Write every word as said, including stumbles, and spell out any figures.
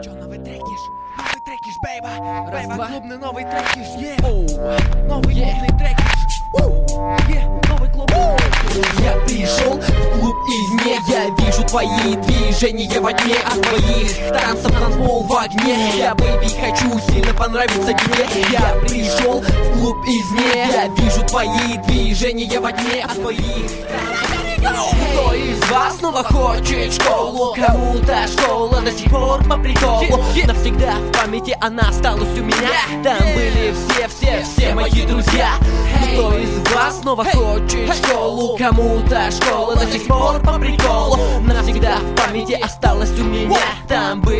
Чё, новый трекиш? Новый трекиш, бейба! Раз, Бейба, два. клубный новый трекиш, е! Оу. Новый Yeah. клубный трекиш! Е! Новый клубный трекиш! Я пришел в клуб извне, я вижу твои движения во тьме. От твоих танцев танцпол в огне. Я, бэйби, хочу сильно понравиться тебе. Я пришел в клуб извне, я вижу твои движения во тьме. От твоих танцев. Кто из вас снова хочет школу? Кому-то школа до сих пор по приколу. Навсегда в памяти она осталась у меня. Там были все-все-все мои друзья. Кто из вас снова хочет школу? Кому-то школа до сих пор по приколу. Навсегда в памяти осталась у меня. Там были